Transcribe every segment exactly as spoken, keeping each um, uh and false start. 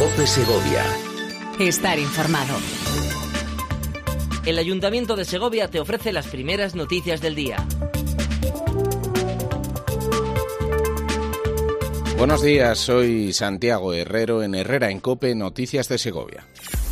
COPE Segovia. Estar informado. El Ayuntamiento de Segovia te ofrece las primeras noticias del día. Buenos días, soy Santiago Herrero en Herrera en COPE, Noticias de Segovia.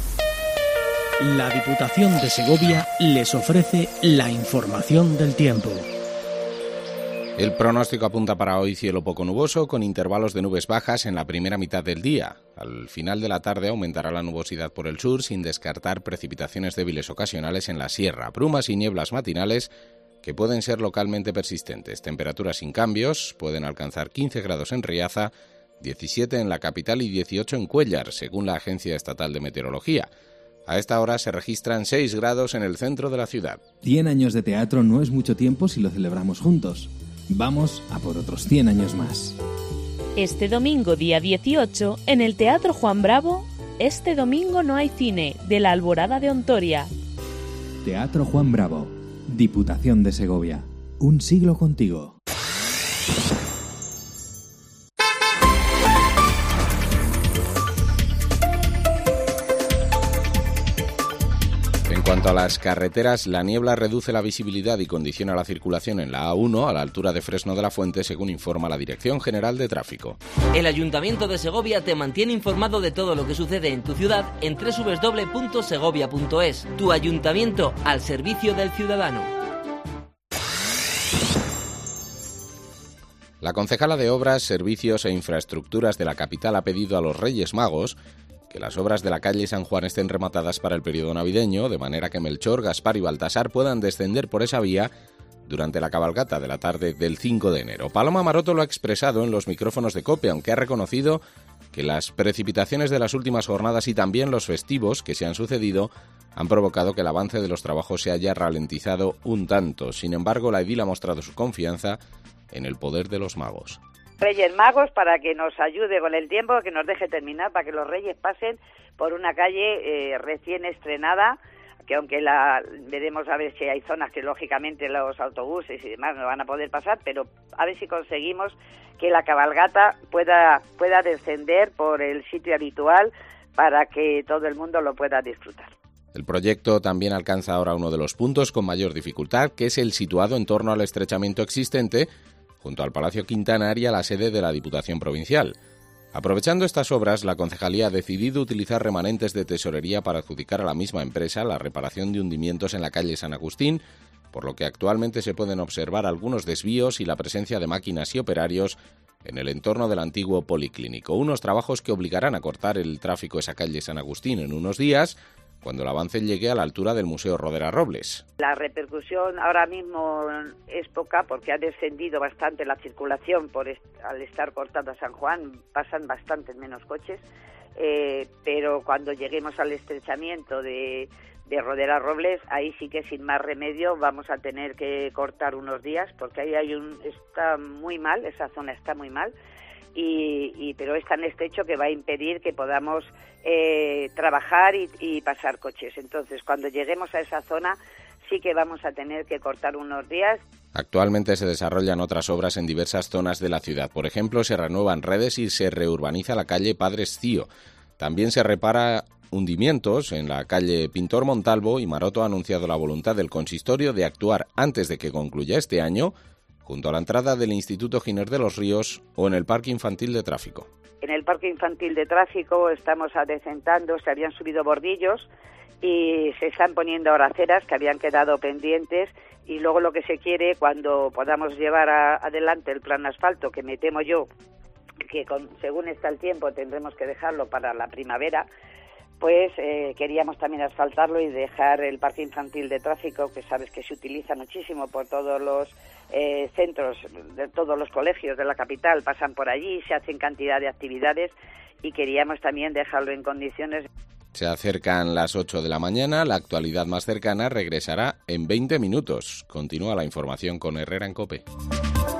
La Diputación de Segovia les ofrece la información del tiempo. El pronóstico apunta para hoy cielo poco nuboso, con intervalos de nubes bajas en la primera mitad del día. Al final de la tarde aumentará la nubosidad por el sur, sin descartar precipitaciones débiles ocasionales en la sierra, brumas y nieblas matinales que pueden ser localmente persistentes. Temperaturas sin cambios, pueden alcanzar quince grados en Riaza, diecisiete en la capital y dieciocho en Cuéllar, según la Agencia Estatal de Meteorología. A esta hora se registran seis grados en el centro de la ciudad. cien años de teatro no es mucho tiempo si lo celebramos juntos. Vamos a por otros cien años más. Este domingo, día dieciocho, en el Teatro Juan Bravo, Este domingo no hay cine, de la Alborada de Ontoria. Teatro Juan Bravo, Diputación de Segovia. Un siglo contigo. En cuanto a las carreteras, la niebla reduce la visibilidad y condiciona la circulación en la A uno a la altura de Fresno de la Fuente, según informa la Dirección General de Tráfico. El Ayuntamiento de Segovia te mantiene informado de todo lo que sucede en tu ciudad en doble u doble u doble u punto segovia punto es. Tu ayuntamiento al servicio del ciudadano. La concejala de Obras, Servicios e Infraestructuras de la capital ha pedido a los Reyes Magos que las obras de la calle San Juan estén rematadas para el periodo navideño, de manera que Melchor, Gaspar y Baltasar puedan descender por esa vía durante la cabalgata de la tarde del cinco de enero. Paloma Maroto lo ha expresado en los micrófonos de COPE, aunque ha reconocido que las precipitaciones de las últimas jornadas y también los festivos que se han sucedido han provocado que el avance de los trabajos se haya ralentizado un tanto. Sin embargo, la edil ha mostrado su confianza en el poder de los magos. Reyes Magos, para que nos ayude con el tiempo, que nos deje terminar, para que los Reyes pasen por una calle eh, recién estrenada, que aunque la veremos a ver si hay zonas que lógicamente los autobuses y demás no van a poder pasar, pero a ver si conseguimos que la cabalgata pueda pueda descender por el sitio habitual para que todo el mundo lo pueda disfrutar. El proyecto también alcanza ahora uno de los puntos con mayor dificultad, que es el situado en torno al estrechamiento existente junto al Palacio Quintanaria, la sede de la Diputación Provincial. Aprovechando estas obras, la concejalía ha decidido utilizar remanentes de tesorería para adjudicar a la misma empresa la reparación de hundimientos en la calle San Agustín, por lo que actualmente se pueden observar algunos desvíos y la presencia de máquinas y operarios en el entorno del antiguo policlínico. Unos trabajos que obligarán a cortar el tráfico esa calle San Agustín en unos días, cuando el avance llegue a la altura del Museo Rodera Robles. La repercusión ahora mismo es poca porque ha descendido bastante la circulación por est- al estar cortada San Juan, pasan bastantes menos coches, eh, pero cuando lleguemos al estrechamiento de, de Rodera Robles, ahí sí que sin más remedio vamos a tener que cortar unos días porque ahí hay un está muy mal, esa zona está muy mal. Y, y pero es tan estrecho que va a impedir que podamos eh, trabajar y, y pasar coches. Entonces, cuando lleguemos a esa zona, sí que vamos a tener que cortar unos días. Actualmente se desarrollan otras obras en diversas zonas de la ciudad. Por ejemplo, se renuevan redes y se reurbaniza la calle Padres Cío. También se repara hundimientos en la calle Pintor Montalvo y Maroto ha anunciado la voluntad del consistorio de actuar antes de que concluya este año junto a la entrada del Instituto Giner de los Ríos o en el Parque Infantil de Tráfico. En el Parque Infantil de Tráfico estamos adecentando, se habían subido bordillos y se están poniendo ahora aceras que habían quedado pendientes y luego lo que se quiere cuando podamos llevar a, adelante el plan asfalto, que me temo yo que con, según está el tiempo tendremos que dejarlo para la primavera, pues eh, queríamos también asfaltarlo y dejar el Parque Infantil de Tráfico, que sabes que se utiliza muchísimo por todos los eh, centros, de todos los colegios de la capital, pasan por allí, se hacen cantidad de actividades y queríamos también dejarlo en condiciones. Se acercan las ocho de la mañana, la actualidad más cercana regresará en veinte minutos. Continúa la información con Herrera en COPE.